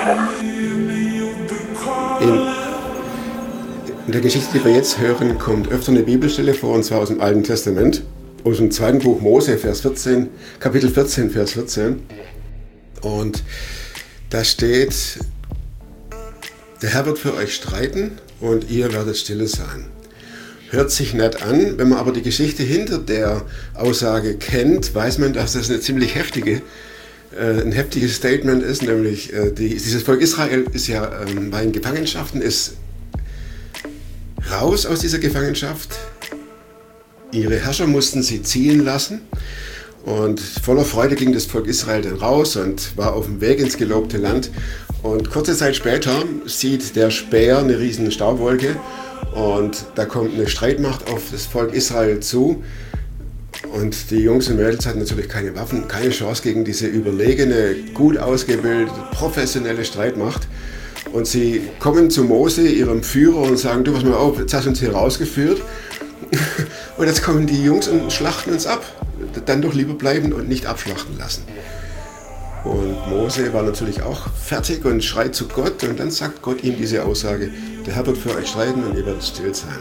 In der Geschichte, die wir jetzt hören, kommt öfter eine Bibelstelle vor, und zwar aus dem Alten Testament, aus dem 2. Buch Mose, Kapitel 14, Vers 14. Und da steht: Der Herr wird für euch streiten und ihr werdet stille sein. Hört sich nett an, wenn man aber die Geschichte hinter der Aussage kennt, weiß man, dass das eine ziemlich ein heftiges Statement ist, nämlich dieses Volk Israel war in Gefangenschaften, ist raus aus dieser Gefangenschaft. Ihre Herrscher mussten sie ziehen lassen, und voller Freude ging das Volk Israel dann raus und war auf dem Weg ins gelobte Land. Und kurze Zeit später sieht der Späher eine riesen Staubwolke, und da kommt eine Streitmacht auf das Volk Israel zu. Und die Jungs und Mädels hatten natürlich keine Waffen, keine Chance gegen diese überlegene, gut ausgebildete, professionelle Streitmacht. Und sie kommen zu Mose, ihrem Führer, und sagen: Du, pass mal auf, jetzt hast du uns hier rausgeführt. Und jetzt kommen die Jungs und schlachten uns ab. Dann doch lieber bleiben und nicht abschlachten lassen. Und Mose war natürlich auch fertig und schreit zu Gott. Und dann sagt Gott ihm diese Aussage: Der Herr wird für euch streiten und ihr werdet still sein.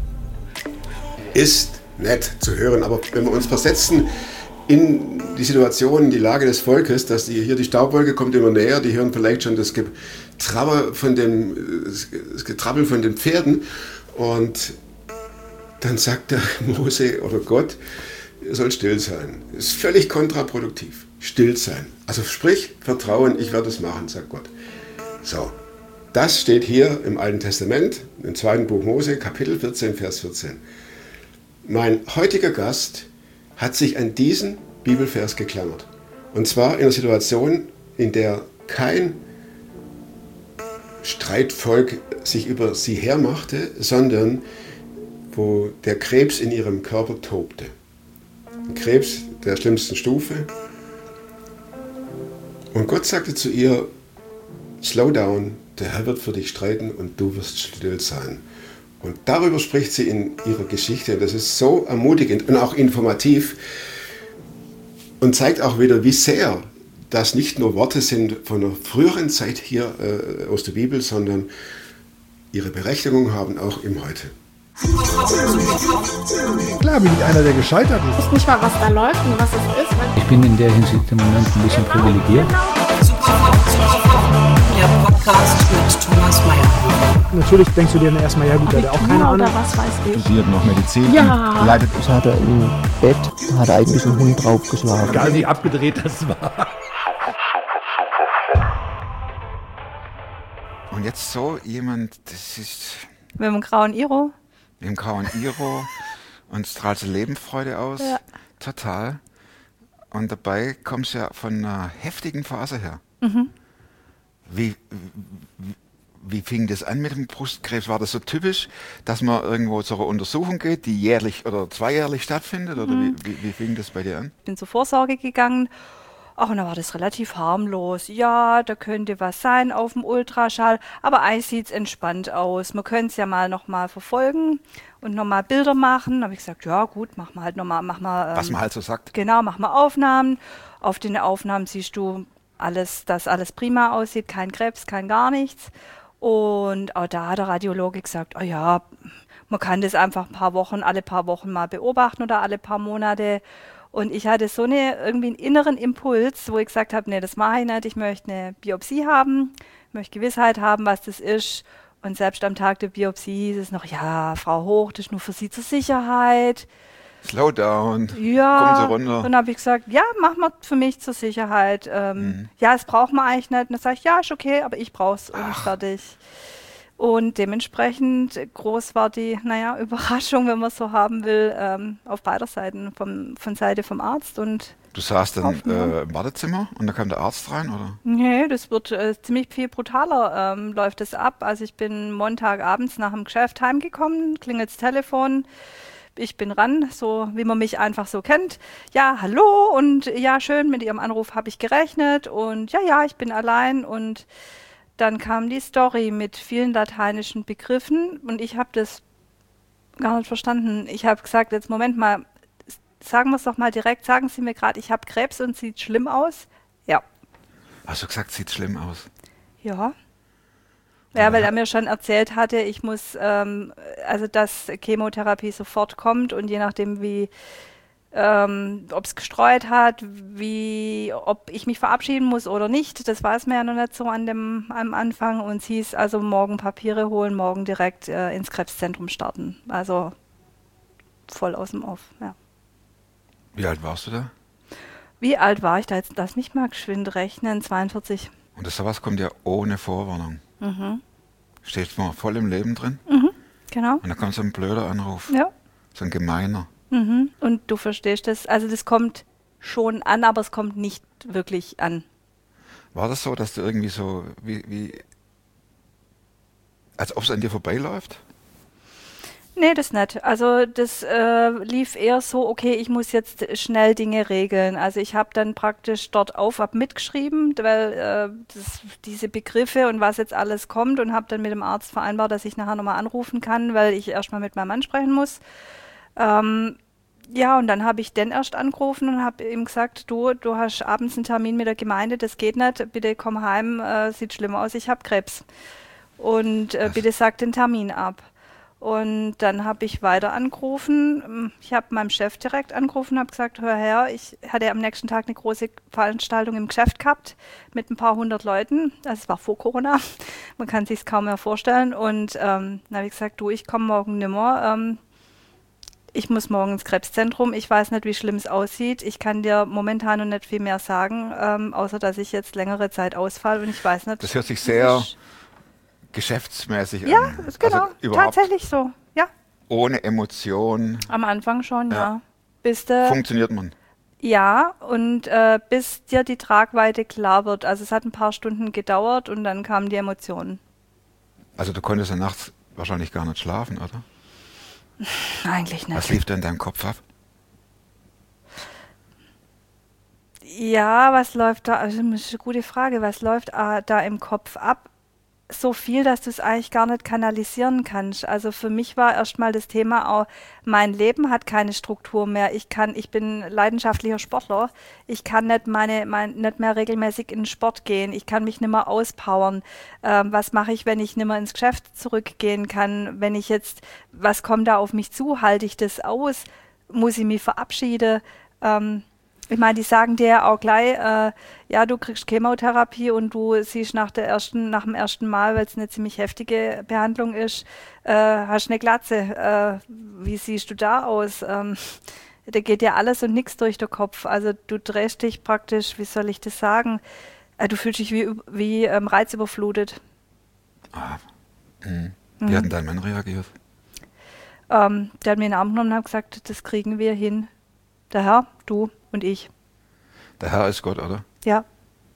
Ist nett zu hören, aber wenn wir uns versetzen in die Situation, in die Lage des Volkes, dass die Staubwolke kommt immer näher, die hören vielleicht schon das Getrabbel von den Pferden, und dann sagt der Mose oder Gott, ihr sollt still sein. Das ist völlig kontraproduktiv. Still sein. Also sprich, Vertrauen, ich werde es machen, sagt Gott. So, das steht hier im Alten Testament, im 2. Buch Mose, Kapitel 14, Vers 14. Mein heutiger Gast hat sich an diesen Bibelvers geklammert. Und zwar in einer Situation, in der kein Streitvolk sich über sie hermachte, sondern wo der Krebs in ihrem Körper tobte. Ein Krebs der schlimmsten Stufe. Und Gott sagte zu ihr: Slow down, der Herr wird für dich streiten und du wirst still sein. Und darüber spricht sie in ihrer Geschichte. Das ist so ermutigend und auch informativ und zeigt auch wieder, wie sehr das nicht nur Worte sind von einer früheren Zeit hier aus der Bibel, sondern ihre Berechtigung haben auch im Heute. Klar bin ich einer, der gescheitert ist. Ich weiß nicht mal, was da läuft und was es ist. Ich bin in der Hinsicht im Moment ein bisschen privilegiert. Der Podcast mit Thomas Mayer. Natürlich denkst du dir dann erstmal, ja gut, der hat auch keine Ahnung. Oder was weiß ich. Studiert noch Medizin. Ja. Leidet. Ich hatte im Bett, hat eigentlich ein Hund draufgeschlagen. Egal wie abgedreht das war. Und jetzt so jemand, das ist Mit dem grauen Iro. mit dem grauen Iro und strahlt so Lebensfreude aus. Ja. Total. Und dabei kommst du ja von einer heftigen Phase her. Mhm. Wie fing das an mit dem Brustkrebs? War das so typisch, dass man irgendwo zu einer Untersuchung geht, die jährlich oder zweijährlich stattfindet? Oder wie fing das bei dir an? Ich bin zur Vorsorge gegangen. Ach, und da war das relativ harmlos. Ja, da könnte was sein auf dem Ultraschall, aber eigentlich sieht es entspannt aus. Man könnte es ja noch mal verfolgen und noch mal Bilder machen. Da habe ich gesagt, ja gut, mach mal. Was man halt so sagt. Genau, mach mal Aufnahmen. Auf den Aufnahmen siehst du dass alles prima aussieht, kein Krebs, kein gar nichts. Und auch da hat der Radiologe gesagt, oh ja, man kann das einfach alle paar Wochen mal beobachten oder alle paar Monate. Und ich hatte irgendwie einen inneren Impuls, wo ich gesagt habe, nee, das mache ich nicht, ich möchte eine Biopsie haben, möchte Gewissheit haben, was das ist. Und selbst am Tag der Biopsie hieß es noch, ja, Frau Hoch, das ist nur für Sie zur Sicherheit. Slow down, ja, kommen Sie runter. Und dann habe ich gesagt, ja, mach mal für mich zur Sicherheit. Ja, das braucht man eigentlich nicht. Und dann sage ich, ja, ist okay, aber ich brauche es und fertig. Und dementsprechend groß war die, Überraschung, wenn man es so haben will, auf beider Seiten, von Seite vom Arzt. Und du saßt dann im Wartezimmer und da kam der Arzt rein, oder? Nee, das wird ziemlich viel brutaler, läuft es ab. Also ich bin Montagabends nach dem Geschäft heimgekommen, klingelt das Telefon. Ich bin ran, so wie man mich einfach so kennt. Ja, hallo und ja, schön, mit Ihrem Anruf habe ich gerechnet und ja, ich bin allein. Und dann kam die Story mit vielen lateinischen Begriffen und ich habe das gar nicht verstanden. Ich habe gesagt, jetzt Moment mal, sagen wir es doch mal direkt, sagen Sie mir gerade, ich habe Krebs und sieht schlimm aus? Ja. Hast du gesagt, sieht schlimm aus? Ja. Ja, weil er mir schon erzählt hatte, ich muss, also dass Chemotherapie sofort kommt und je nachdem wie, ob es gestreut hat, ob ich mich verabschieden muss oder nicht, das weiß man ja noch nicht so am Anfang und es hieß also morgen Papiere holen, morgen direkt ins Krebszentrum starten. Also voll aus dem Off, ja. Wie alt warst du da? Wie alt war ich da jetzt? Lass mich mal geschwind rechnen, 42. Und sowas kommt ja ohne Vorwarnung. Stehst mal voll im Leben drin Genau. und dann kommt so ein blöder Anruf, Ja. so ein gemeiner. Und du verstehst das, also das kommt schon an, aber es kommt nicht wirklich an. War das so, dass du irgendwie so, als ob es an dir vorbeiläuft? Nee, das nicht. Also das lief eher so, okay, ich muss jetzt schnell Dinge regeln. Also ich habe dann praktisch dort ab mitgeschrieben, weil diese Begriffe und was jetzt alles kommt und habe dann mit dem Arzt vereinbart, dass ich nachher nochmal anrufen kann, weil ich erstmal mit meinem Mann sprechen muss. Ja, und dann habe ich den erst angerufen und habe ihm gesagt, du hast abends einen Termin mit der Gemeinde, das geht nicht, bitte komm heim, sieht schlimm aus, ich habe Krebs. Und bitte sag den Termin ab. Und dann habe ich weiter angerufen. Ich habe meinem Chef direkt angerufen und habe gesagt, hör her, ich hatte am nächsten Tag eine große Veranstaltung im Geschäft gehabt mit ein paar hundert Leuten. Das war vor Corona. Man kann sich es kaum mehr vorstellen. Und dann habe ich gesagt, du, ich komme morgen nimmer. Ich muss morgen ins Krebszentrum. Ich weiß nicht, wie schlimm es aussieht. Ich kann dir momentan noch nicht viel mehr sagen, außer dass ich jetzt längere Zeit ausfalle und ich weiß nicht. Das hört sich sehr geschäftsmäßig ja, an. genau, Also überhaupt tatsächlich so, ja. ohne Emotion. Am Anfang schon, ja. Funktioniert man. Ja, und bis dir die Tragweite klar wird. Also es hat ein paar Stunden gedauert und dann kamen die Emotionen. Also du konntest ja nachts wahrscheinlich gar nicht schlafen, oder? Eigentlich nicht. Was lief da in deinem Kopf ab? Ja, was läuft da? Also das ist eine gute Frage. Was läuft da im Kopf ab? So viel, dass du es eigentlich gar nicht kanalisieren kannst. Also für mich war erstmal das Thema auch, mein Leben hat keine Struktur mehr. Ich bin leidenschaftlicher Sportler. Ich kann nicht nicht mehr regelmäßig in den Sport gehen. Ich kann mich nicht mehr auspowern. Was mache ich, wenn ich nicht mehr ins Geschäft zurückgehen kann? Was kommt da auf mich zu? Halte ich das aus? Muss ich mich verabschieden? Ich meine, die sagen dir ja auch gleich, ja, du kriegst Chemotherapie und du siehst nach dem ersten Mal, weil es eine ziemlich heftige Behandlung ist, hast eine Glatze. Wie siehst du da aus? Da geht ja alles und nichts durch den Kopf. Also du drehst dich praktisch, wie soll ich das sagen? Du fühlst dich wie reizüberflutet. Wie hat denn dein Mann reagiert? Der hat mir in den Arm genommen und hat gesagt, das kriegen wir hin. Der Herr, du und ich. Der Herr ist Gott, oder? Ja.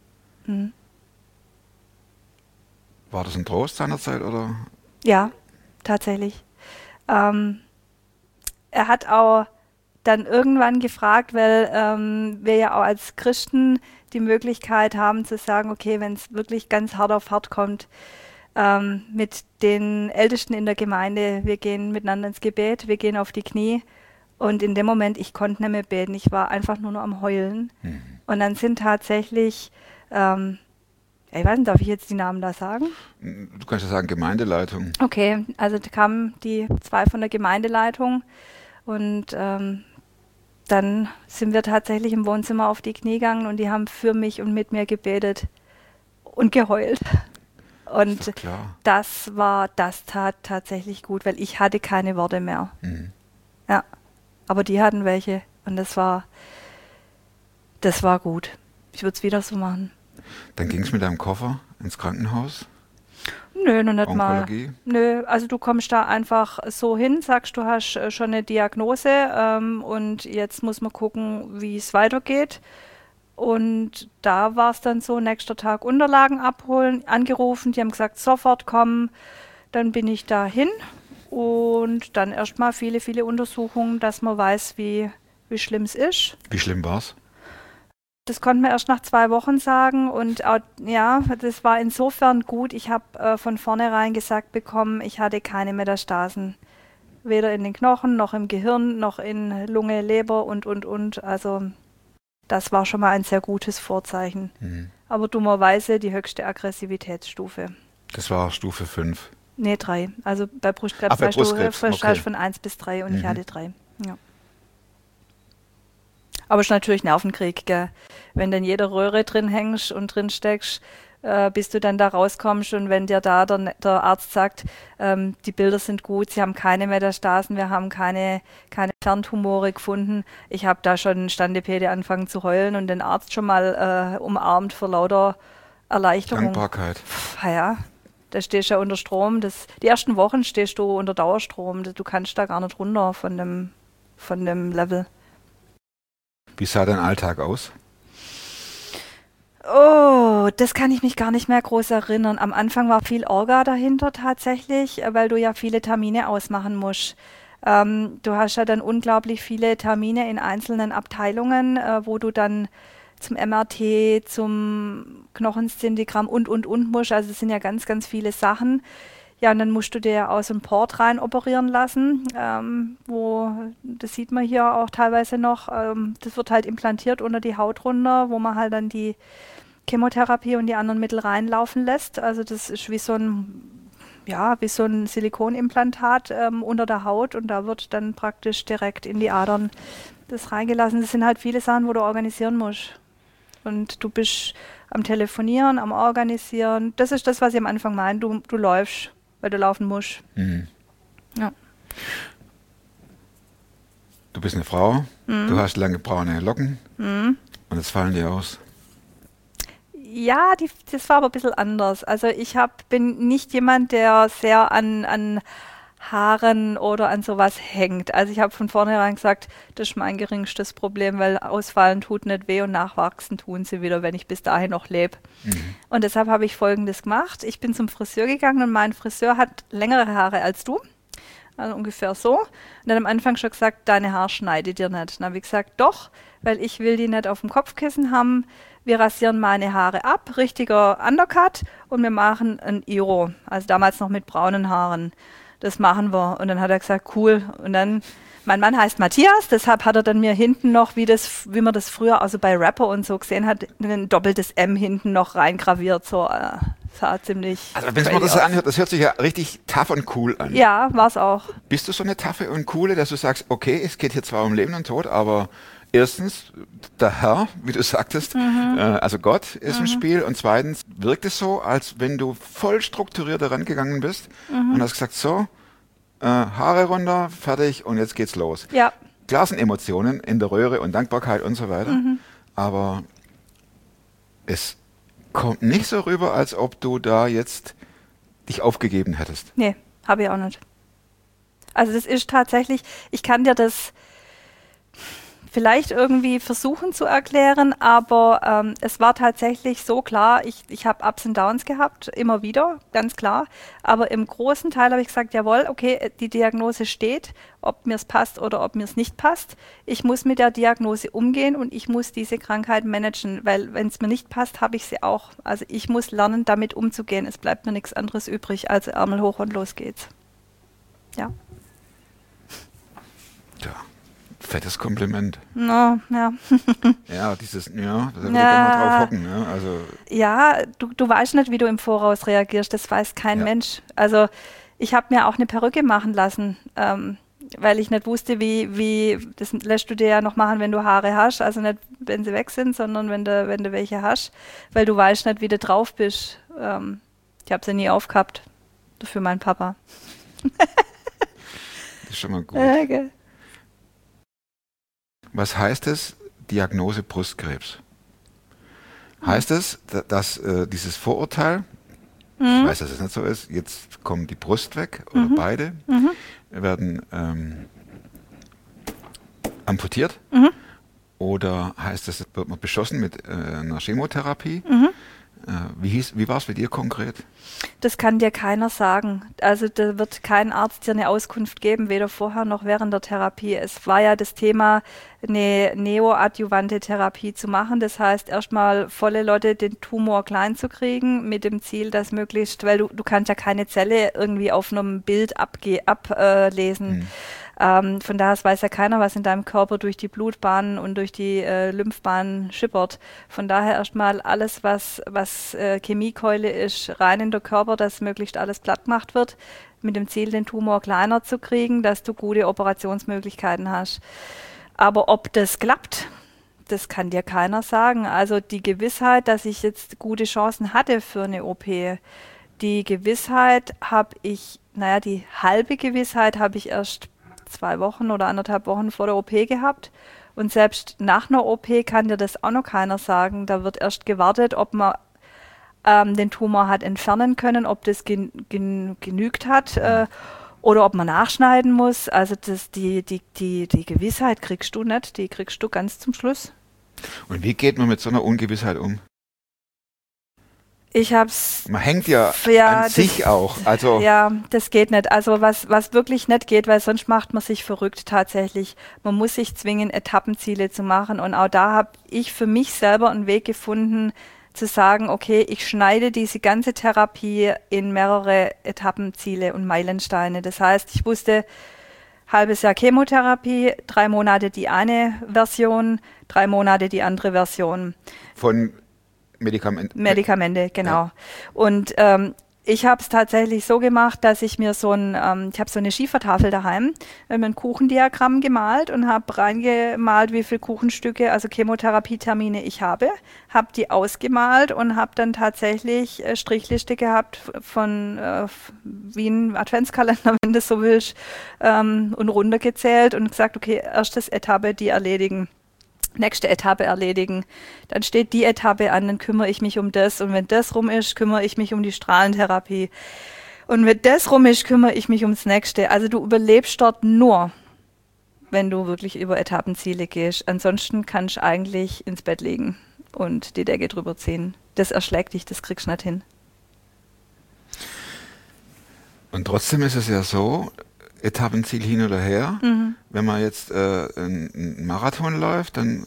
War das ein Trost seinerzeit, oder? Ja, tatsächlich. Er hat auch dann irgendwann gefragt, weil wir ja auch als Christen die Möglichkeit haben zu sagen, okay, wenn es wirklich ganz hart auf hart kommt, mit den Ältesten in der Gemeinde, wir gehen miteinander ins Gebet, wir gehen auf die Knie. Und in dem Moment, ich konnte nicht mehr beten, ich war einfach nur noch am Heulen. Und dann sind tatsächlich, ich weiß nicht, darf ich jetzt die Namen da sagen? Du kannst ja sagen Gemeindeleitung. Okay, also da kamen die 2 von der Gemeindeleitung und dann sind wir tatsächlich im Wohnzimmer auf die Knie gegangen und die haben für mich und mit mir gebetet und geheult. Und das tat tatsächlich gut, weil ich hatte keine Worte mehr. Ja. Aber die hatten welche und das war gut. Ich würde es wieder so machen. Dann ging es mit deinem Koffer ins Krankenhaus? Nö, noch nicht Onkologie? mal. Nö, also du kommst da einfach so hin, sagst, du hast schon eine Diagnose und jetzt muss man gucken, wie es weitergeht. Und da war es dann so, nächster Tag Unterlagen abholen, angerufen, die haben gesagt, sofort kommen. Dann bin ich da hin. Und dann erstmal viele, viele Untersuchungen, dass man weiß, wie schlimm es ist. Wie schlimm war es? Das konnte man erst nach 2 Wochen sagen. Und auch, ja, das war insofern gut. Ich habe von vornherein gesagt bekommen, ich hatte keine Metastasen. Weder in den Knochen, noch im Gehirn, noch in Lunge, Leber und. Also das war schon mal ein sehr gutes Vorzeichen. aber dummerweise die höchste Aggressivitätsstufe. Das war Stufe 5. Nee, 3. Also bei Brustkrebs bei hast du Brustkrebs, von 1 bis 3 und ich hatte 3. Ja. Aber es ist natürlich Nervenkrieg, gell? Wenn dann jede Röhre drin hängst und drin steckst, bis du dann da rauskommst und wenn dir da der Arzt sagt, die Bilder sind gut, sie haben keine Metastasen, wir haben keine Ferntumore gefunden. Ich habe da schon Standepede angefangen zu heulen und den Arzt schon mal umarmt vor lauter Erleichterung. Dankbarkeit. Ja, da stehst du ja unter Strom. Die ersten Wochen stehst du unter Dauerstrom. Du kannst da gar nicht runter von dem Level. Wie sah dein Alltag aus? Oh, das kann ich mich gar nicht mehr groß erinnern. Am Anfang war viel Orga dahinter tatsächlich, weil du ja viele Termine ausmachen musst. Du hast ja dann unglaublich viele Termine in einzelnen Abteilungen, wo du dann zum MRT, zum Knochenszintigramm und musst. Also es sind ja ganz, ganz viele Sachen. Ja, und dann musst du dir aus dem Port rein operieren lassen, das sieht man hier auch teilweise noch, das wird halt implantiert unter die Haut runter, wo man halt dann die Chemotherapie und die anderen Mittel reinlaufen lässt. Also das ist wie so ein Silikonimplantat unter der Haut und da wird dann praktisch direkt in die Adern das reingelassen. Das sind halt viele Sachen, wo du organisieren musst. Und du bist am Telefonieren, am Organisieren. Das ist das, was ich am Anfang meine. Du läufst, weil du laufen musst. Mhm. Ja. Du bist eine Frau, du hast lange braune Locken und jetzt fallen die aus. Ja, das war aber ein bisschen anders. Also bin nicht jemand, der sehr an Haaren oder an sowas hängt. Also ich habe von vornherein gesagt, das ist mein geringstes Problem, weil ausfallen tut nicht weh und nachwachsen tun sie wieder, wenn ich bis dahin noch lebe. Und deshalb habe ich Folgendes gemacht. Ich bin zum Friseur gegangen und mein Friseur hat längere Haare als du. Also ungefähr so. Und dann am Anfang schon gesagt, deine Haare schneide dir nicht. Dann habe ich gesagt, doch, weil ich will die nicht auf dem Kopfkissen haben. Wir rasieren meine Haare ab, richtiger Undercut und wir machen ein Iro. Also damals noch mit braunen Haaren. Das machen wir. Und dann hat er gesagt, cool. Und dann, mein Mann heißt Matthias, deshalb hat er dann mir hinten noch, wie man das früher also bei Rapper und so gesehen hat, ein doppeltes M hinten noch reingraviert. So, sah ziemlich. Also wenn man das so anhört, das hört sich ja richtig tough und cool an. Ja, war's auch. Bist du so eine taffe und coole, dass du sagst, okay, es geht hier zwar um Leben und Tod, aber erstens, der Herr, wie du sagtest, also Gott ist im Spiel und zweitens wirkt es so, als wenn du voll strukturiert herangegangen bist und hast gesagt, so, Haare runter, fertig und jetzt geht's los. Ja. Klar sind Emotionen in der Röhre und Dankbarkeit und so weiter, aber es kommt nicht so rüber, als ob du da jetzt dich aufgegeben hättest. Nee, habe ich auch nicht. Also das ist tatsächlich, ich kann dir das vielleicht irgendwie versuchen zu erklären, aber es war tatsächlich so klar, ich habe Ups und Downs gehabt, immer wieder, ganz klar, aber im großen Teil habe ich gesagt, jawohl, okay, die Diagnose steht, ob mir es passt oder ob mir es nicht passt. Ich muss mit der Diagnose umgehen und ich muss diese Krankheit managen, weil wenn es mir nicht passt, habe ich sie auch. Also ich muss lernen, damit umzugehen. Es bleibt mir nichts anderes übrig, als Ärmel hoch und los geht's. Ja. Ja. Fettes Kompliment. No, ja. Ja, da würde ich gerne mal drauf hocken. Ne? Also ja, du weißt nicht, wie du im Voraus reagierst, das weiß kein Mensch. Also ich habe mir auch eine Perücke machen lassen, weil ich nicht wusste, wie, das lässt du dir ja noch machen, wenn du Haare hast, also nicht, wenn sie weg sind, sondern wenn du welche hast, weil du weißt nicht, wie du drauf bist. Ich habe sie nie aufgehabt, dafür mein Papa. Das ist schon mal gut. Okay. Was heißt es, Diagnose Brustkrebs? Heißt es, dass dieses Vorurteil, ich weiß, dass es nicht so ist, jetzt kommt die Brust weg oder beide, werden amputiert? Oder heißt es, wird man beschossen mit einer Chemotherapie? Wie war es bei dir konkret? Das kann dir keiner sagen. Also da wird kein Arzt dir eine Auskunft geben, weder vorher noch während der Therapie. Es war ja das Thema, eine neoadjuvante Therapie zu machen. Das heißt, erstmal volle Lotte den Tumor klein zu kriegen, mit dem Ziel, dass möglichst, weil du kannst ja keine Zelle irgendwie auf einem Bild ablesen. Von daher weiß ja keiner, was in deinem Körper durch die Blutbahnen und durch die Lymphbahnen schippert. Von daher erstmal alles, was Chemiekeule ist, rein in den Körper, dass möglichst alles platt gemacht wird, mit dem Ziel, den Tumor kleiner zu kriegen, dass du gute Operationsmöglichkeiten hast. Aber ob das klappt, das kann dir keiner sagen. Also die Gewissheit, dass ich jetzt gute Chancen hatte für eine OP, die Gewissheit habe ich, die halbe Gewissheit habe ich erst 2 Wochen oder 1,5 Wochen vor der OP gehabt. Und selbst nach einer OP kann dir das auch noch keiner sagen. Da wird erst gewartet, ob man den Tumor hat entfernen können, ob das genügt hat oder ob man nachschneiden muss. Also die Gewissheit kriegst du nicht, die kriegst du ganz zum Schluss. Und wie geht man mit so einer Ungewissheit um? Man hängt ja an sich auch. Also ja, das geht nicht. Also was wirklich nicht geht, weil sonst macht man sich verrückt tatsächlich. Man muss sich zwingen, Etappenziele zu machen. Und auch da habe ich für mich selber einen Weg gefunden, zu sagen, okay, ich schneide diese ganze Therapie in mehrere Etappenziele und Meilensteine. Das heißt, ich wusste, halbes Jahr Chemotherapie, 3 Monate die eine Version, 3 Monate die andere Version. Von Medikamente, genau. Ja. Und ich habe es tatsächlich so gemacht, dass ich mir ich habe so eine Schiefertafel daheim, mir ein Kuchendiagramm gemalt und habe reingemalt, wie viele Kuchenstücke, also Chemotherapietermine ich habe die ausgemalt und habe dann tatsächlich Strichliste gehabt von wie ein Adventskalender, wenn du so willst, und runtergezählt und gesagt, okay, erstes Etappe, die erledigen. Nächste Etappe erledigen. Dann steht die Etappe an, dann kümmere ich mich um das. Und wenn das rum ist, kümmere ich mich um die Strahlentherapie. Und wenn das rum ist, kümmere ich mich ums Nächste. Also du überlebst dort nur, wenn du wirklich über Etappenziele gehst. Ansonsten kannst du eigentlich ins Bett liegen und die Decke drüber ziehen. Das erschlägt dich, das kriegst du nicht hin. Und trotzdem ist es ja so, Etappenziel hin oder her. Mhm. Wenn man jetzt einen Marathon läuft, dann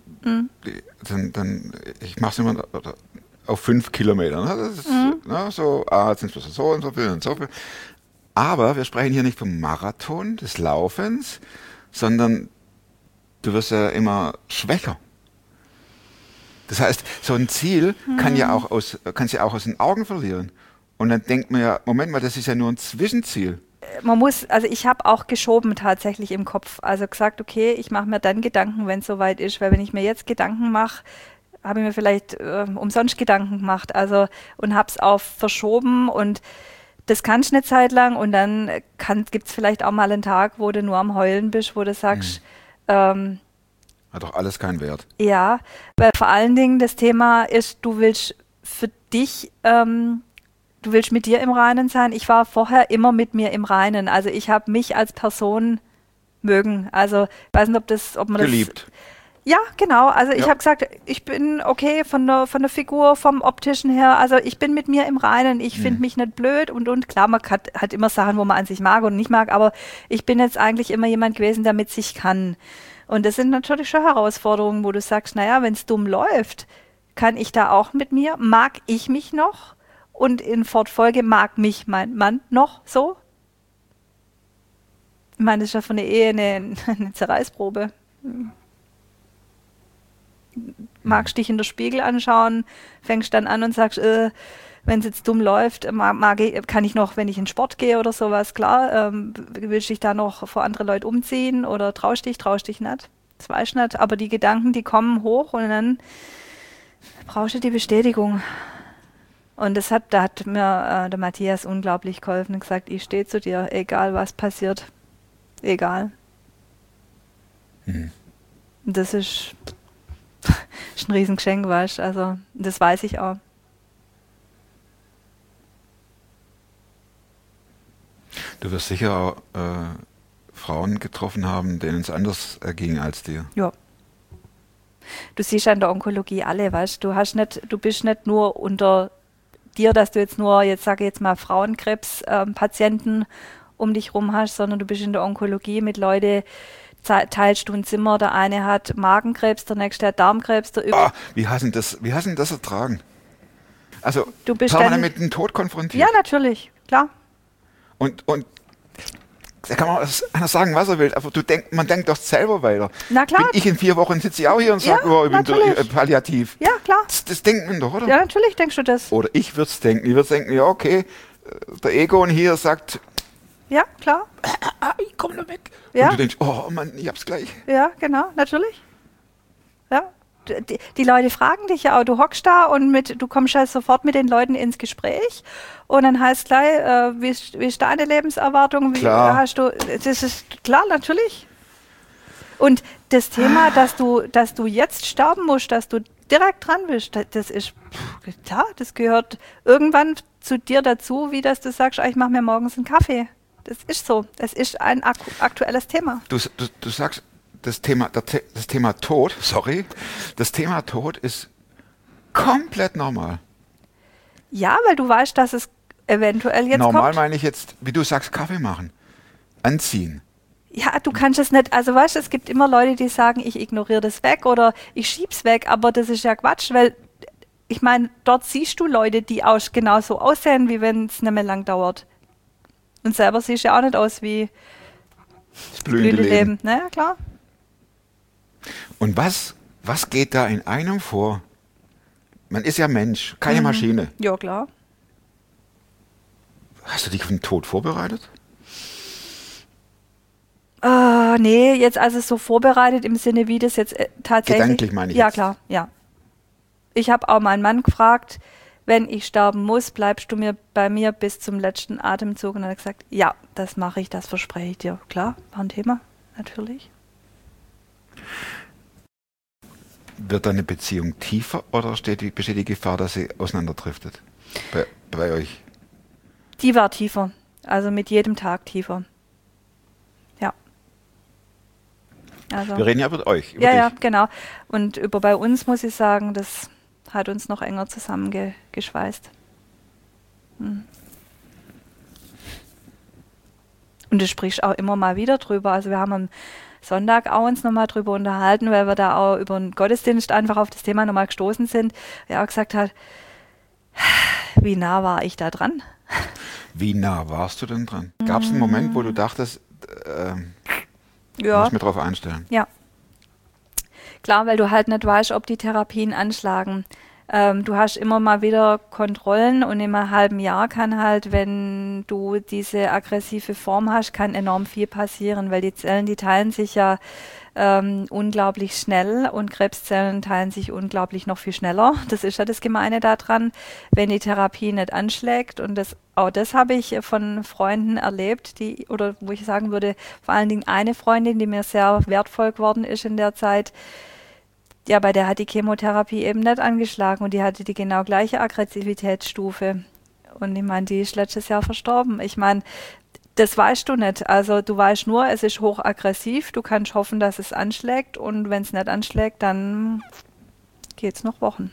ich mache es immer auf 5 Kilometer. Ne? Das ist so, jetzt sind es so und so viel und so viel. Aber wir sprechen hier nicht vom Marathon, des Laufens, sondern du wirst ja immer schwächer. Das heißt, so ein Ziel kannst ja auch aus den Augen verlieren. Und dann denkt man ja, Moment mal, das ist ja nur ein Zwischenziel. Ich habe auch geschoben tatsächlich im Kopf. Also gesagt, okay, ich mache mir dann Gedanken, wenn es soweit ist, weil wenn ich mir jetzt Gedanken mache, habe ich mir vielleicht umsonst Gedanken gemacht. Also und habe es auch verschoben und das kannst du eine Zeit lang und dann gibt es vielleicht auch mal einen Tag, wo du nur am Heulen bist, wo du sagst, hat doch alles keinen Wert. Ja, weil vor allen Dingen das Thema ist, du willst für dich du willst mit dir im Reinen sein. Ich war vorher immer mit mir im Reinen. Also ich habe mich als Person mögen. Also ich weiß nicht, ob man geliebt. Das... Ja, genau. Also ich habe gesagt, ich bin okay von der Figur, vom Optischen her. Also ich bin mit mir im Reinen. Ich finde mich nicht blöd und klar, man hat immer Sachen, wo man an sich mag und nicht mag. Aber ich bin jetzt eigentlich immer jemand gewesen, der mit sich kann. Und das sind natürlich schon Herausforderungen, wo du sagst, naja, wenn es dumm läuft, kann ich da auch mit mir? Mag ich mich noch? Und in Fortfolge mag mich mein Mann noch so. Ich meine, das ist ja von der Ehe eine Zerreißprobe. Magst dich in der Spiegel anschauen, fängst dann an und sagst, wenn es jetzt dumm läuft, kann ich noch, wenn ich in Sport gehe oder sowas, klar, willst du dich da noch vor andere Leute umziehen oder traust dich nicht? Das weiß ich nicht. Aber die Gedanken, die kommen hoch und dann brauchst du die Bestätigung. Und da hat mir der Matthias unglaublich geholfen und gesagt, ich stehe zu dir, egal was passiert. Egal. Und das ist ein Riesengeschenk, weißt du. Also, das weiß ich auch. Du wirst sicher auch Frauen getroffen haben, denen es anders ging als dir. Ja. Du siehst an der Onkologie alle, weißt du. Du bist nicht nur unter dir, dass du jetzt nur, sage ich jetzt mal, Frauenkrebs-Patienten um dich rum hast, sondern du bist in der Onkologie mit Leuten, teilst du ein Zimmer, der eine hat Magenkrebs, der nächste hat Darmkrebs. Wie hast du das ertragen? Also, du bist permanent mit dem Tod konfrontiert? Ja, natürlich, klar. Und Da kann man einer sagen, was er will, aber man denkt doch selber weiter. Na klar. Bin ich in 4 Wochen sitze ich auch hier und sage, Ja, ich bin natürlich. palliativ. Ja, klar. Das denkt man doch, oder? Ja, natürlich denkst du das. Oder ich würde es denken. Ich würde denken, ja, okay, der Egon hier sagt, Ja, klar. ich komme da weg. Ja. Und du denkst, oh Mann, ich hab's gleich. Ja, genau, natürlich. Ja. Die Leute fragen dich ja auch, du hockst da und du kommst ja sofort mit den Leuten ins Gespräch und dann heißt gleich, wie ist deine Lebenserwartung? Klar. Hast du, das ist klar, natürlich. Und das Thema, dass du jetzt sterben musst, dass du direkt dran bist, das ist, klar, das gehört irgendwann zu dir dazu, wie dass du sagst, ich mache mir morgens einen Kaffee. Das ist so. Es ist ein aktuelles Thema. Du sagst, das Thema Tod, das Thema Tod ist komplett normal. Ja, weil du weißt, dass es eventuell jetzt Normal kommt. meine ich jetzt, wie du sagst, Kaffee machen, anziehen. Ja, du kannst es nicht, also weißt du, es gibt immer Leute, die sagen, ich ignoriere das weg oder ich schieb's weg, aber das ist ja Quatsch, weil ich meine, dort siehst du Leute, die auch genauso aussehen, wie wenn es nicht mehr lang dauert. Und selber siehst du ja auch nicht aus wie Das blühende Leben. Na ja, klar. Und was geht da in einem vor? Man ist ja Mensch, keine Maschine. Ja, klar. Hast du dich auf den Tod vorbereitet? Nee, jetzt also so vorbereitet im Sinne, wie das jetzt tatsächlich... Gedanklich meine ich Ja, jetzt. klar, ja. Ich habe auch meinen Mann gefragt, wenn ich sterben muss, bleibst du bei mir bis zum letzten Atemzug? Und er hat gesagt, ja, das mache ich, das verspreche ich dir. Klar, war ein Thema, natürlich. Wird deine Beziehung tiefer oder besteht die Gefahr, dass sie auseinanderdriftet bei euch? Die war tiefer, also mit jedem Tag tiefer. Ja. Also, Wir reden ja über euch. Über ja, dich. genau. Und bei uns muss ich sagen, das hat uns noch enger zusammengeschweißt. Und du sprichst auch immer mal wieder drüber. Also wir haben am Sonntag auch uns nochmal drüber unterhalten, weil wir da auch über den Gottesdienst einfach auf das Thema nochmal gestoßen sind. Er auch gesagt hat, wie nah war ich da dran? Wie nah warst du denn dran? Gab es einen Moment, wo du dachtest, Ja. muss ich mir drauf einstellen? Ja. Klar, weil du halt nicht weißt, ob die Therapien anschlagen. Du hast immer mal wieder Kontrollen und im halben Jahr kann halt, wenn du diese aggressive Form hast, kann enorm viel passieren, weil die Zellen, die teilen sich ja unglaublich schnell und Krebszellen teilen sich unglaublich noch viel schneller. Das ist ja das Gemeine daran, wenn die Therapie nicht anschlägt. Und auch das habe ich von Freunden erlebt, oder wo ich sagen würde, vor allen Dingen eine Freundin, die mir sehr wertvoll geworden ist in der Zeit. Ja, bei der hat die Chemotherapie eben nicht angeschlagen und die hatte die genau gleiche Aggressivitätsstufe. Und ich meine, die ist letztes Jahr verstorben. Ich meine, das weißt du nicht. Also du weißt nur, es ist hochaggressiv. Du kannst hoffen, dass es anschlägt und wenn es nicht anschlägt, dann geht es noch Wochen.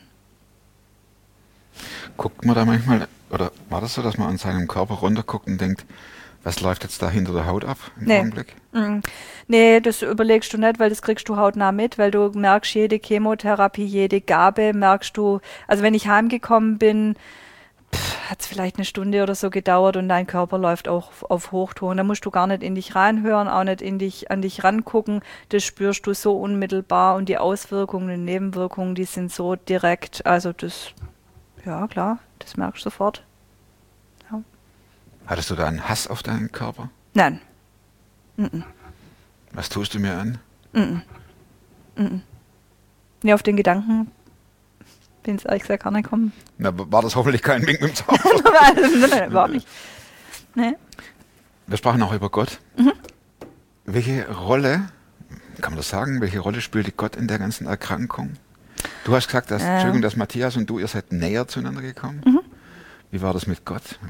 Guckt man da manchmal, oder war das so, dass man an seinem Körper runterguckt und denkt, was läuft jetzt da hinter der Haut ab im Augenblick? Nee, das überlegst du nicht, weil das kriegst du hautnah mit, weil du merkst, jede Chemotherapie, jede Gabe merkst du. Also wenn ich heimgekommen bin, hat es vielleicht eine Stunde oder so gedauert und dein Körper läuft auch auf Hochtouren. Da musst du gar nicht in dich reinhören, auch nicht an dich rangucken. Das spürst du so unmittelbar und die Auswirkungen, die Nebenwirkungen, die sind so direkt. Also das, ja klar, das merkst du sofort. Ja. Hattest du da einen Hass auf deinen Körper? Nein. Was tust du mir an? Nee, auf den Gedanken bin ich ehrlich gesagt gar nicht gekommen. Na, war das hoffentlich kein Wink mit dem Zaun? Nein, überhaupt nicht. Nee. Wir sprachen auch über Gott. Welche Rolle, kann man das sagen, welche Rolle spielte Gott in der ganzen Erkrankung? Du hast gesagt, dass Matthias und du, ihr seid näher zueinander gekommen. Wie war das mit Gott?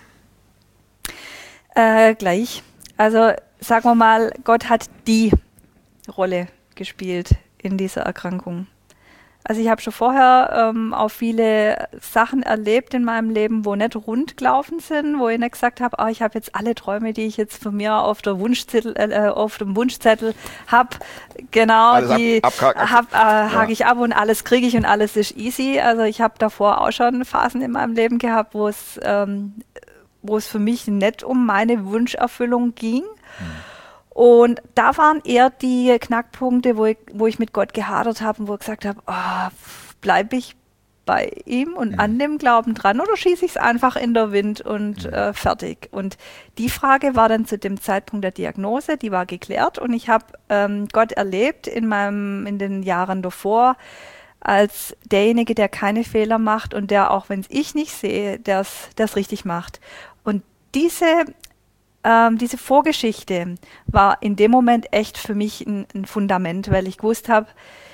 Gleich. Also sagen wir mal, Gott hat die Rolle gespielt in dieser Erkrankung. Also ich habe schon vorher auch viele Sachen erlebt in meinem Leben, wo nicht rund gelaufen sind, wo ich nicht gesagt habe, ich habe jetzt alle Träume, die ich jetzt von mir auf dem Wunschzettel habe, genau, alles die hake ich ab und alles kriege ich und alles ist easy. Also ich habe davor auch schon Phasen in meinem Leben gehabt, wo es für mich nicht um meine Wunscherfüllung ging. Und da waren eher die Knackpunkte, wo ich mit Gott gehadert habe und wo ich gesagt habe, bleibe ich bei ihm und an dem Glauben dran oder schieße ich es einfach in der Wind und fertig. Und die Frage war dann zu dem Zeitpunkt der Diagnose, die war geklärt und ich habe Gott erlebt in den Jahren davor als derjenige, der keine Fehler macht und der, auch wenn es ich nicht sehe, der es richtig macht. Und diese Vorgeschichte war in dem Moment echt für mich ein Fundament, weil ich gewusst habe,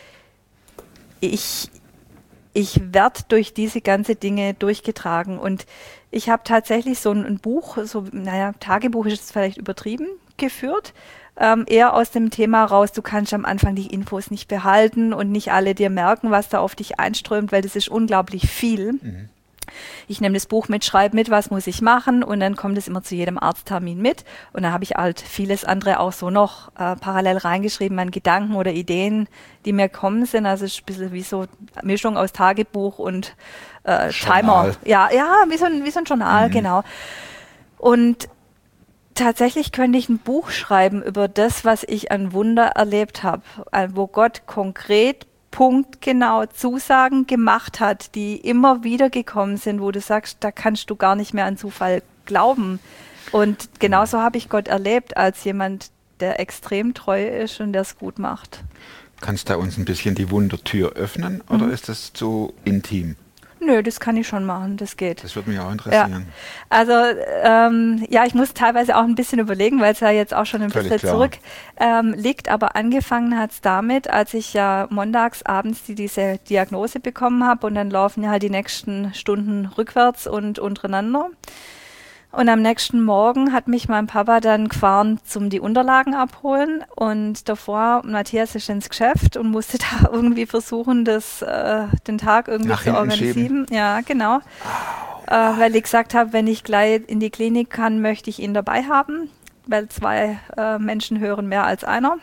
ich werde durch diese ganze Dinge durchgetragen. Und ich habe tatsächlich so ein Buch, Tagebuch ist jetzt vielleicht übertrieben, geführt, eher aus dem Thema raus, du kannst am Anfang die Infos nicht behalten und nicht alle dir merken, was da auf dich einströmt, weil das ist unglaublich viel. Ich nehme das Buch mit, schreibe mit, was muss ich machen und dann kommt es immer zu jedem Arzttermin mit und dann habe ich halt vieles andere auch so noch parallel reingeschrieben an Gedanken oder Ideen, die mir kommen sind. Also es ist ein bisschen wie so eine Mischung aus Tagebuch und Timer. Ja, wie so ein Journal, genau. Und tatsächlich könnte ich ein Buch schreiben über das, was ich an Wunder erlebt habe, wo Gott konkret punktgenau Zusagen gemacht hat, die immer wieder gekommen sind, wo du sagst, da kannst du gar nicht mehr an Zufall glauben. Und genauso habe ich Gott erlebt als jemand, der extrem treu ist und der es gut macht. Kannst du uns ein bisschen die Wundertür öffnen oder ist das zu intim? Nö, das kann ich schon machen, das geht. Das würde mich auch interessieren. Ja. Also, ich muss teilweise auch ein bisschen überlegen, weil es ja jetzt auch schon ein bisschen zurück liegt. Aber angefangen hat es damit, als ich ja montags abends diese Diagnose bekommen habe und dann laufen ja halt die nächsten Stunden rückwärts und untereinander. Und am nächsten Morgen hat mich mein Papa dann gefahren zum die Unterlagen abholen und davor, Matthias ist ins Geschäft und musste da irgendwie versuchen, den Tag irgendwie zu organisieren. Schieben. Ja, genau. Weil ich gesagt habe, wenn ich gleich in die Klinik kann, möchte ich ihn dabei haben, weil 2 Menschen hören mehr als einer.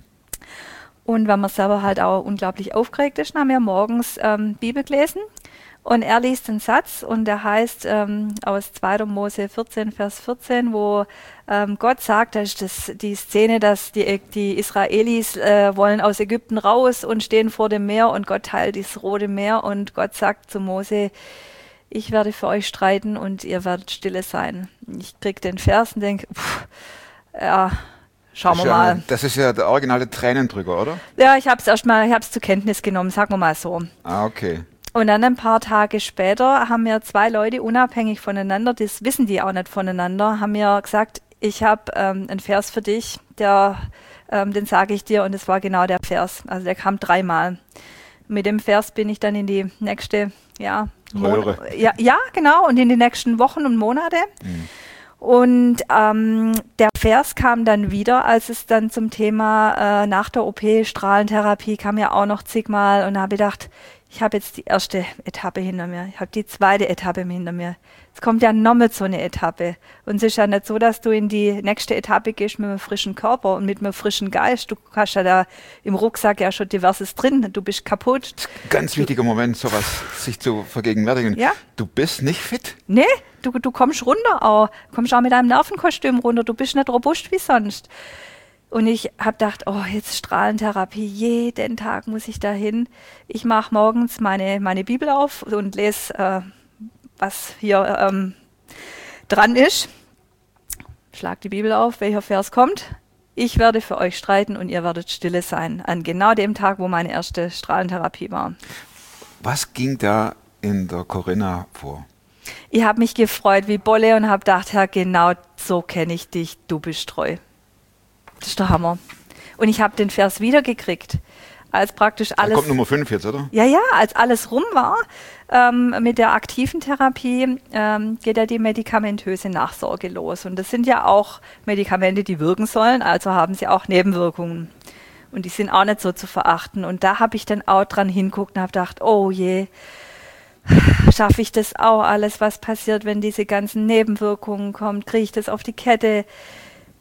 Und weil man selber halt auch unglaublich aufgeregt ist, haben wir morgens Bibel gelesen. Und er liest einen Satz und der heißt aus 2. Mose 14, Vers 14, wo Gott sagt, da ist die Szene, dass die Israelis wollen aus Ägypten raus und stehen vor dem Meer und Gott teilt das Rote Meer und Gott sagt zu Mose, ich werde für euch streiten und ihr werdet stille sein. Ich kriege den Vers und denke, schauen wir mal. Das ist ja der originale Tränendrücker, oder? Ja, ich habe es zur Kenntnis genommen, sagen wir mal so. Ah, okay. Und dann ein paar Tage später haben mir 2 Leute unabhängig voneinander, das wissen die auch nicht voneinander, haben mir gesagt, ich habe einen Vers für dich, den sage ich dir und es war genau der Vers. Also der kam 3-mal. Mit dem Vers bin ich dann in die nächste, Röhre. Ja, genau, und in die nächsten Wochen und Monate. Und der Vers kam dann wieder, als es dann zum Thema nach der OP, Strahlentherapie, kam ja auch noch zigmal und habe gedacht, ich habe jetzt die erste Etappe hinter mir, ich habe die zweite Etappe hinter mir. Es kommt ja nochmal so eine Etappe. Und es ist ja nicht so, dass du in die nächste Etappe gehst mit einem frischen Körper und mit einem frischen Geist. Du hast ja da im Rucksack ja schon diverses drin, du bist kaputt. Ganz wichtiger Moment, sowas sich zu vergegenwärtigen. Ja? Du bist nicht fit? Nee, du kommst runter auch. Du kommst auch mit deinem Nervenkostüm runter, du bist nicht robust wie sonst. Und ich habe gedacht, jetzt Strahlentherapie, jeden Tag muss ich da hin. Ich mache morgens meine Bibel auf und lese, was hier dran ist. Schlag die Bibel auf, welcher Vers kommt. Ich werde für euch streiten und ihr werdet stille sein. An genau dem Tag, wo meine erste Strahlentherapie war. Was ging da in der Corinna vor? Ich habe mich gefreut wie Bolle und habe gedacht, Herr, genau so kenne ich dich, du bist treu. Das ist der Hammer. Und ich habe den Vers wiedergekriegt, als praktisch alles... Da kommt Nummer 5 jetzt, oder? Ja, als alles rum war. Mit der aktiven Therapie geht ja die medikamentöse Nachsorge los. Und das sind ja auch Medikamente, die wirken sollen, also haben sie auch Nebenwirkungen. Und die sind auch nicht so zu verachten. Und da habe ich dann auch dran hinguckt und habe gedacht, oh je, schaffe ich das auch alles, was passiert, wenn diese ganzen Nebenwirkungen kommen, kriege ich das auf die Kette?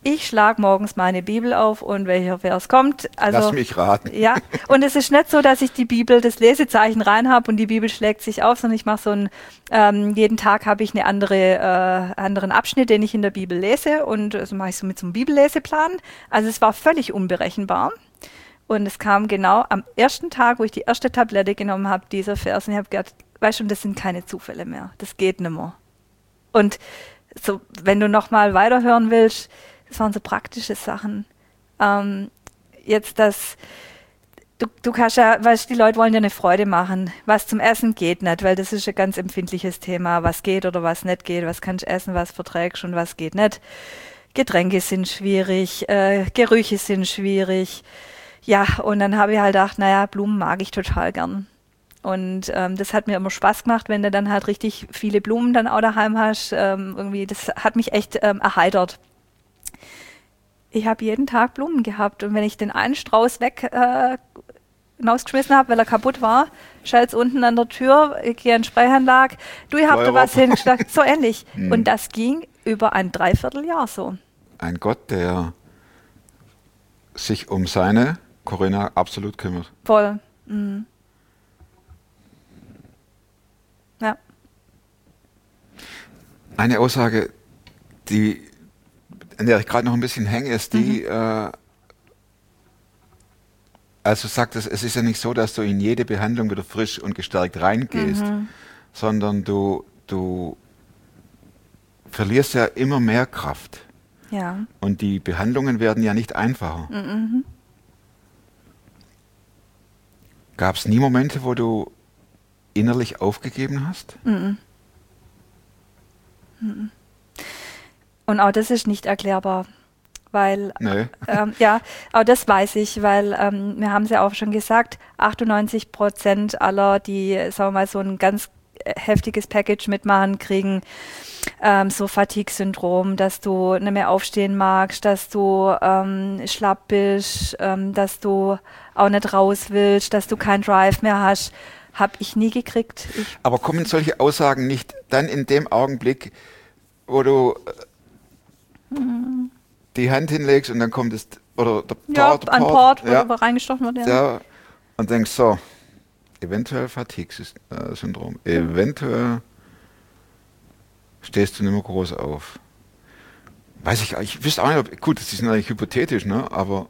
Ich schlage morgens meine Bibel auf und welcher Vers kommt. Also, Lass mich raten. Ja, und es ist nicht so, dass ich die Bibel, das Lesezeichen rein habe und die Bibel schlägt sich auf, sondern ich mache so jeden Tag habe ich eine anderen Abschnitt, den ich in der Bibel lese und das mache ich so mit so einem Bibelleseplan. Also es war völlig unberechenbar und es kam genau am ersten Tag, wo ich die erste Tablette genommen habe, dieser Vers und ich habe gedacht, weißt du, das sind keine Zufälle mehr, das geht nicht mehr. Und so, wenn du nochmal weiterhören willst, das waren so praktische Sachen. Jetzt das, du kannst ja, weißt, die Leute wollen dir eine Freude machen. Was zum Essen geht nicht, weil das ist ein ganz empfindliches Thema. Was geht oder was nicht geht, was kannst du essen, was verträgst und was geht nicht. Getränke sind schwierig, Gerüche sind schwierig. Ja, und dann habe ich halt gedacht, naja, Blumen mag ich total gern. Und das hat mir immer Spaß gemacht, wenn du dann halt richtig viele Blumen dann auch daheim hast. Irgendwie, das hat mich echt erheitert. Ich habe jeden Tag Blumen gehabt und wenn ich den einen Strauß hinausgeschmissen habe, weil er kaputt war, schalt's unten an der Tür, ich gehe in die Sprechanlage, du, ich habe da was hingeschlagen, so ähnlich. Und das ging über ein Dreivierteljahr so. Ein Gott, der sich um seine Corinna absolut kümmert. Voll. Mhm. Ja. Eine Aussage, an der ich gerade noch ein bisschen hänge, ist die, also sagt es ist ja nicht so, dass du in jede Behandlung wieder frisch und gestärkt reingehst, sondern du verlierst ja immer mehr Kraft. Ja. Und die Behandlungen werden ja nicht einfacher. Gab es nie Momente, wo du innerlich aufgegeben hast? Und auch das ist nicht erklärbar, weil, Nee. ja, auch das weiß ich, weil wir haben es ja auch schon gesagt, 98% aller, die, sagen wir mal, so ein ganz heftiges Package mitmachen, kriegen so Fatigue-Syndrom, dass du nicht mehr aufstehen magst, dass du schlapp bist, dass du auch nicht raus willst, dass du keinen Drive mehr hast. Habe ich nie gekriegt. Aber kommen solche Aussagen nicht dann in dem Augenblick, wo du die Hand hinlegst und dann kommt es, oder der Port, ein Port, wo reingestochen wird, ja. Und denkst so, eventuell Fatigue-Syndrom, eventuell stehst du nicht mehr groß auf. Weiß ich wüsste auch nicht, gut, das ist natürlich hypothetisch, ne, aber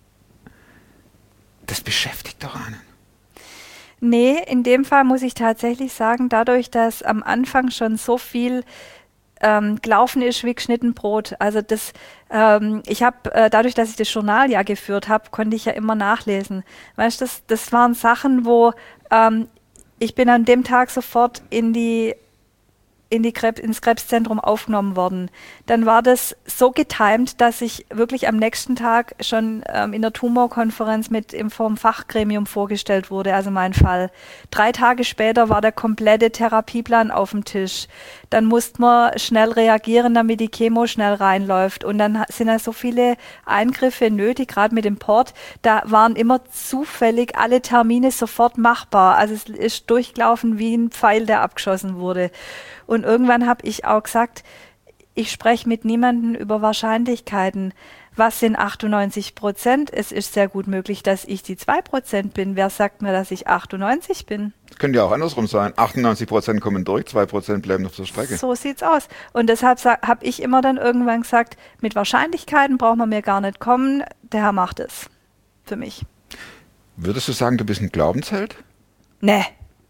das beschäftigt doch einen. Nee, in dem Fall muss ich tatsächlich sagen, dadurch, dass am Anfang schon so viel gelaufen ist wie geschnitten Brot. Also das, ich habe, dadurch, dass ich das Journal ja geführt habe, konnte ich ja immer nachlesen. Weißt du, das waren Sachen, wo ich bin an dem Tag sofort ins Krebszentrum aufgenommen worden. Dann war das so getimed, dass ich wirklich am nächsten Tag schon in der Tumorkonferenz vom Fachgremium vorgestellt wurde, also mein Fall. 3 Tage später war der komplette Therapieplan auf dem Tisch. Dann musste man schnell reagieren, damit die Chemo schnell reinläuft. Und dann sind ja so viele Eingriffe nötig, gerade mit dem Port. Da waren immer zufällig alle Termine sofort machbar. Also es ist durchgelaufen wie ein Pfeil, der abgeschossen wurde. Und irgendwann habe ich auch gesagt, ich spreche mit niemandem über Wahrscheinlichkeiten. Was sind 98%? Es ist sehr gut möglich, dass ich die 2% bin. Wer sagt mir, dass ich 98 bin? Das könnte ja auch andersrum sein. 98% kommen durch, 2% bleiben auf der Strecke. So sieht's aus. Und deshalb habe ich immer dann irgendwann gesagt, mit Wahrscheinlichkeiten braucht man mir gar nicht kommen. Der Herr macht es für mich. Würdest du sagen, du bist ein Glaubensheld? Nee.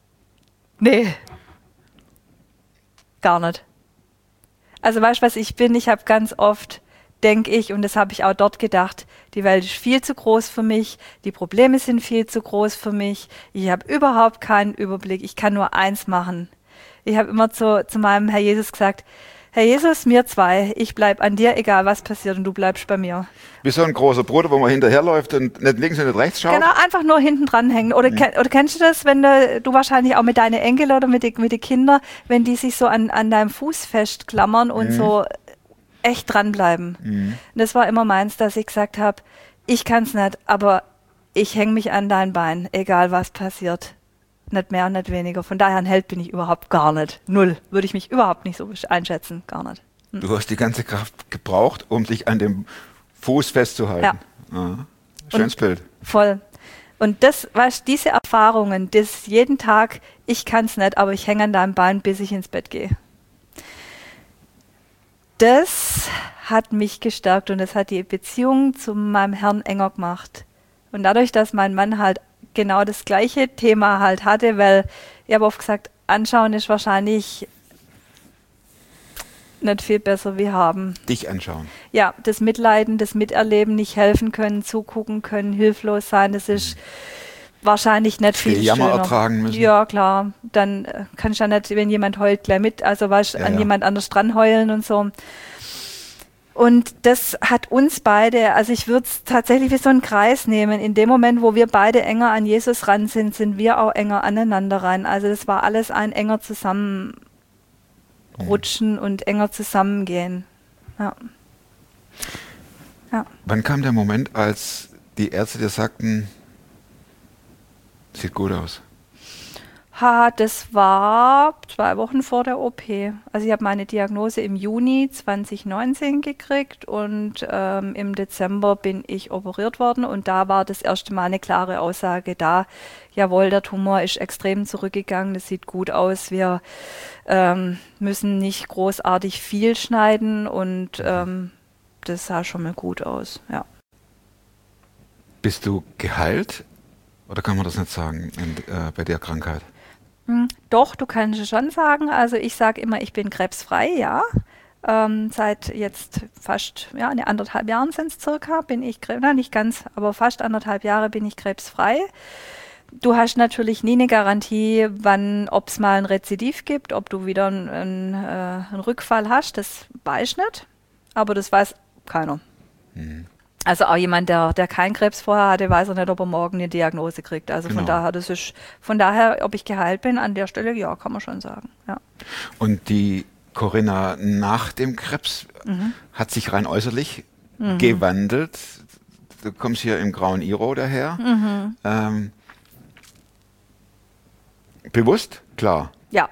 Gar nicht. Also weißt du, was ich bin? Ich habe ganz oft, denke ich, und das habe ich auch dort gedacht, die Welt ist viel zu groß für mich, die Probleme sind viel zu groß für mich, ich habe überhaupt keinen Überblick, ich kann nur eins machen. Ich habe immer zu meinem Herr Jesus gesagt, Herr Jesus, mir 2, ich bleib an dir, egal was passiert und du bleibst bei mir. Wie so ein großer Bruder, wo man hinterherläuft und nicht links und nicht rechts schaut? Genau, einfach nur hinten dran hängen. Oder kennst du das, wenn du wahrscheinlich auch mit deinen Enkeln oder mit den Kindern, wenn die sich so an deinem Fuß festklammern und so echt dranbleiben. Und das war immer meins, dass ich gesagt habe, ich kann es nicht, aber ich hänge mich an dein Bein, egal was passiert. Nicht mehr und nicht weniger. Von daher ein Held bin ich überhaupt gar nicht. 0. Würde ich mich überhaupt nicht so einschätzen. Gar nicht. Du hast die ganze Kraft gebraucht, um dich an dem Fuß festzuhalten. Ja. Schönes Bild. Voll. Und das, weißt, diese Erfahrungen, das jeden Tag, ich kann es nicht, aber ich hänge an deinem Bein, bis ich ins Bett gehe. Das hat mich gestärkt und das hat die Beziehung zu meinem Herrn enger gemacht. Und dadurch, dass mein Mann halt genau das gleiche Thema halt hatte, weil ich habe oft gesagt, anschauen ist wahrscheinlich nicht viel besser wie haben. Dich anschauen. Ja, das Mitleiden, das Miterleben, nicht helfen können, zugucken können, hilflos sein, das ist wahrscheinlich nicht viel Jammer schöner. ertragen müssen. Ja, klar. Dann kann ich ja nicht, wenn jemand heult, gleich mit, also weißt, an jemand anders dran heulen und so. Und das hat uns beide, also ich würde es tatsächlich wie so einen Kreis nehmen. In dem Moment, wo wir beide enger an Jesus ran sind, sind wir auch enger aneinander ran. Also das war alles ein enger Zusammenrutschen und enger zusammengehen. Ja. Ja. Wann kam der Moment, als die Ärzte dir sagten, sieht gut aus? Das war 2 Wochen vor der OP. Also ich habe meine Diagnose im Juni 2019 gekriegt und im Dezember bin ich operiert worden und da war das erste Mal eine klare Aussage da. Jawohl, der Tumor ist extrem zurückgegangen, das sieht gut aus. Wir müssen nicht großartig viel schneiden und das sah schon mal gut aus. Ja. Bist du geheilt? Oder kann man das nicht sagen bei der Krankheit? Doch, du kannst es schon sagen. Also ich sage immer, ich bin krebsfrei, ja. Seit jetzt fast 1,5 Jahren sind es circa, bin ich, nicht ganz, aber fast 1,5 Jahre bin ich krebsfrei. Du hast natürlich nie eine Garantie, ob es mal ein Rezidiv gibt, ob du wieder einen Rückfall hast, das weiß ich nicht, aber das weiß keiner. Also auch jemand, der keinen Krebs vorher hatte, weiß er nicht, ob er morgen eine Diagnose kriegt. Also genau. von daher, ob ich geheilt bin, an der Stelle, ja, kann man schon sagen. Ja. Und die Corinna nach dem Krebs hat sich rein äußerlich gewandelt. Du kommst hier im grauen Iro daher. Bewusst? Klar. Ja.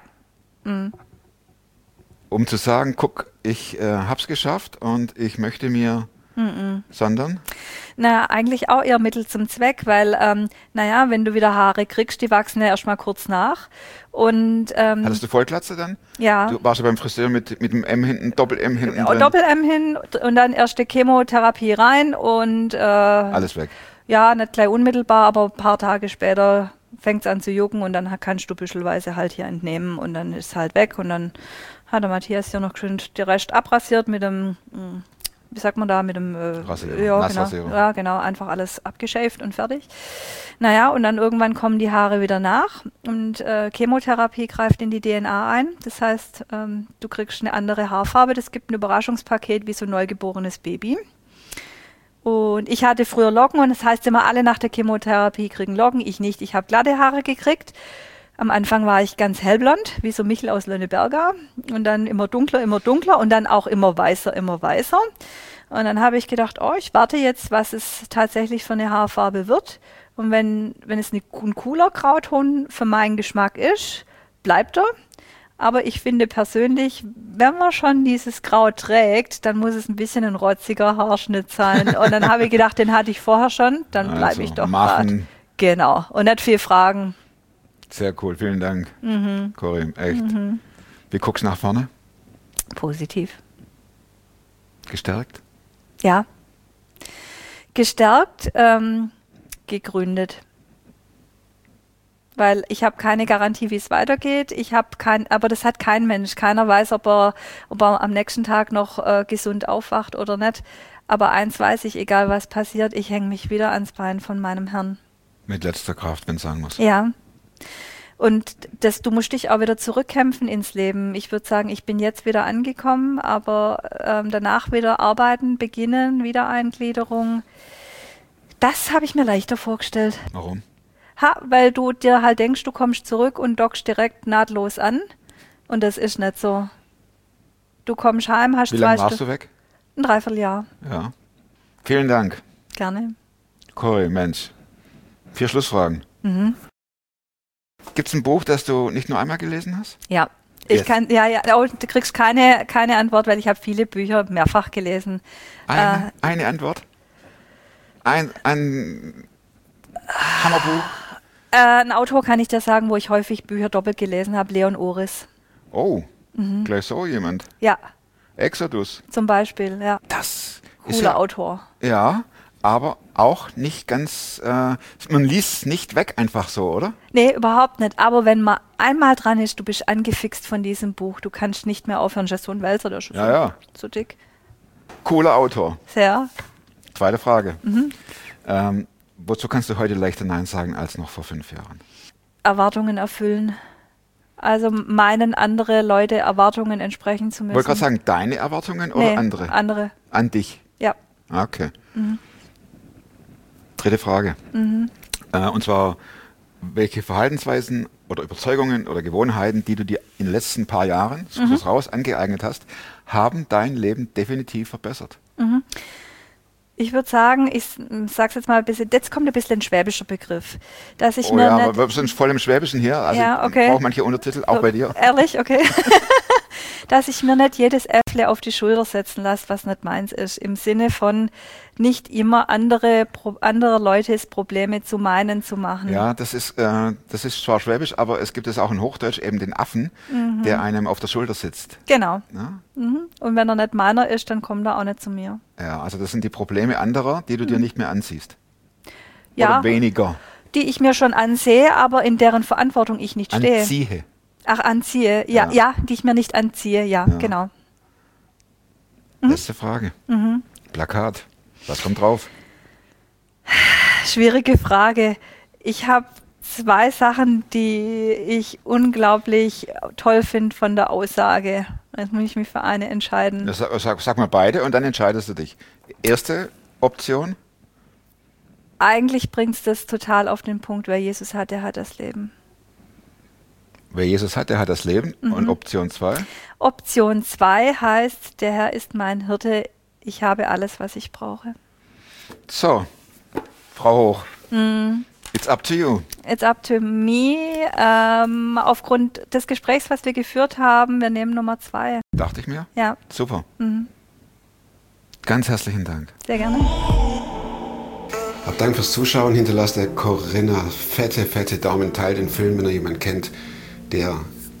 Um zu sagen, guck, ich hab's geschafft und ich möchte mir sondern? Na, eigentlich auch eher Mittel zum Zweck, weil, wenn du wieder Haare kriegst, die wachsen ja erstmal kurz nach. Und, hattest du Vollglatze dann? Ja. Du warst ja beim Friseur mit dem M hinten, Doppel-M hinten drin. Doppel-M hin und dann erste Chemotherapie rein und alles weg. Ja, nicht gleich unmittelbar, aber ein paar Tage später fängt es an zu jucken und dann kannst du büschelweise halt hier entnehmen und dann ist es halt weg und dann hat der Matthias hier noch schön die Rest abrasiert mit dem wie sagt man da, mit dem Nassrasierer. Ja, genau, einfach alles abgeschäft und fertig. Naja, und dann irgendwann kommen die Haare wieder nach und Chemotherapie greift in die DNA ein. Das heißt, du kriegst eine andere Haarfarbe. Das gibt ein Überraschungspaket wie so ein neugeborenes Baby. Und ich hatte früher Locken und das heißt immer, alle nach der Chemotherapie kriegen Locken, ich nicht. Ich habe glatte Haare gekriegt. Am Anfang war ich ganz hellblond, wie so Michel aus Lönneberger und dann immer dunkler und dann auch immer weißer. Und dann habe ich gedacht, ich warte jetzt, was es tatsächlich für eine Haarfarbe wird. Und wenn es ein cooler Grauton für meinen Geschmack ist, bleibt er. Aber ich finde persönlich, wenn man schon dieses Grau trägt, dann muss es ein bisschen ein rotziger Haarschnitt sein. Und dann habe ich gedacht, den hatte ich vorher schon, dann bleibe ich doch gerade. Genau, und nicht viel fragen. Sehr cool, vielen Dank, Corinne, echt. Wie guckst du nach vorne? Positiv. Gestärkt? Ja. Gestärkt, gegründet. Weil ich habe keine Garantie, wie es weitergeht. Aber das hat kein Mensch. Keiner weiß, ob er am nächsten Tag noch gesund aufwacht oder nicht. Aber eins weiß ich, egal was passiert, ich hänge mich wieder ans Bein von meinem Herrn. Mit letzter Kraft, wenn es sein muss. Ja. Und du musst dich auch wieder zurückkämpfen ins Leben. Ich würde sagen, ich bin jetzt wieder angekommen, aber danach wieder arbeiten, beginnen, Wiedereingliederung. Das habe ich mir leichter vorgestellt. Warum? Weil du dir halt denkst, du kommst zurück und dockst direkt nahtlos an. Und das ist nicht so. Du kommst heim, hast 2 Stunden. Wie lange warst du weg? Ein Dreivierteljahr. Ja. Vielen Dank. Gerne. Cory, Mensch. 4 Schlussfragen. Gibt es ein Buch, das du nicht nur einmal gelesen hast? Ja. Ich kann, oh, du kriegst keine Antwort, weil ich habe viele Bücher mehrfach gelesen. Eine Antwort? Ein Hammerbuch? Ein Autor kann ich dir sagen, wo ich häufig Bücher doppelt gelesen habe, Leon Oris. Oh, gleich so jemand. Ja. Exodus. Zum Beispiel, ja. Das Cooler ist ja, Autor. Ja, aber auch nicht ganz, man liest es nicht weg einfach so, oder? Nee, überhaupt nicht. Aber wenn man einmal dran ist, du bist angefixt von diesem Buch, du kannst nicht mehr aufhören. Das ist so ein Wälzer, der ist schon so dick. Cooler Autor. Sehr. Zweite Frage. Wozu kannst du heute leichter Nein sagen als noch vor 5 Jahren? Erwartungen erfüllen. Also meinen andere Leute Erwartungen entsprechen zu müssen. Ich wollte gerade sagen, deine Erwartungen oder andere? Andere. An dich? Ja. Okay. Dritte Frage. Und zwar, welche Verhaltensweisen oder Überzeugungen oder Gewohnheiten, die du dir in den letzten paar Jahren, so raus, angeeignet hast, haben dein Leben definitiv verbessert? Ich würde sagen, ich sag's jetzt mal ein bisschen, jetzt kommt ein bisschen ein schwäbischer Begriff. Dass ich mir aber wir sind voll im Schwäbischen hier, also ich brauche manche Untertitel, auch bei dir. Ehrlich, okay. Dass ich mir nicht jedes Äffle auf die Schulter setzen lasse, was nicht meins ist. Im Sinne von nicht immer andere Leutes Probleme zu meinen zu machen. Ja, das ist zwar Schwäbisch, aber es gibt es auch in Hochdeutsch, eben den Affen, der einem auf der Schulter sitzt. Genau. Ja? Und wenn er nicht meiner ist, dann kommt er auch nicht zu mir. Ja, also das sind die Probleme anderer, die du dir nicht mehr ansiehst. Ja, oder weniger. Die ich mir schon ansehe, aber in deren Verantwortung ich nicht stehe. Anziehe. Ach, anziehe. Ja, die ich mir nicht anziehe. Ja, genau. Letzte Frage. Plakat. Was kommt drauf? Schwierige Frage. Ich habe 2 Sachen, die ich unglaublich toll finde von der Aussage. Jetzt muss ich mich für eine entscheiden. Sag mal beide und dann entscheidest du dich. Erste Option? Eigentlich bringt es das total auf den Punkt, wer Jesus hat, der hat das Leben. Wer Jesus hat, der hat das Leben. Und Option 2? Option 2 heißt, der Herr ist mein Hirte, ich habe alles, was ich brauche. So, Frau Hoch, it's up to you. It's up to me. Aufgrund des Gesprächs, was wir geführt haben, wir nehmen Nummer 2. Dachte ich mir. Ja. Super. Ganz herzlichen Dank. Sehr gerne. Hab Dank fürs Zuschauen. Hinterlasst der Corinna fette Daumen, teilt den Film, wenn ihr jemanden kennt, der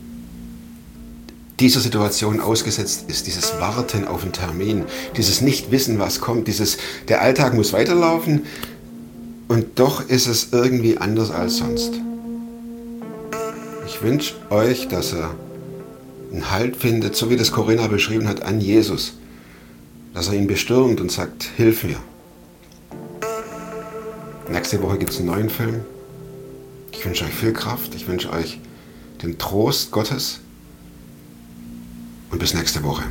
dieser Situation ausgesetzt ist. Dieses Warten auf einen Termin, dieses Nicht-Wissen, was kommt, der Alltag muss weiterlaufen und doch ist es irgendwie anders als sonst. Ich wünsche euch, dass ihr einen Halt findet, so wie das Corinna beschrieben hat, an Jesus. Dass er ihn bestürmt und sagt, hilf mir. Nächste Woche gibt es einen neuen Film. Ich wünsche euch viel Kraft, ich wünsche euch den Trost Gottes und bis nächste Woche.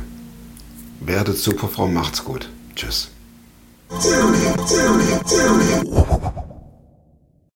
Werdet super fromm, macht's gut. Tschüss.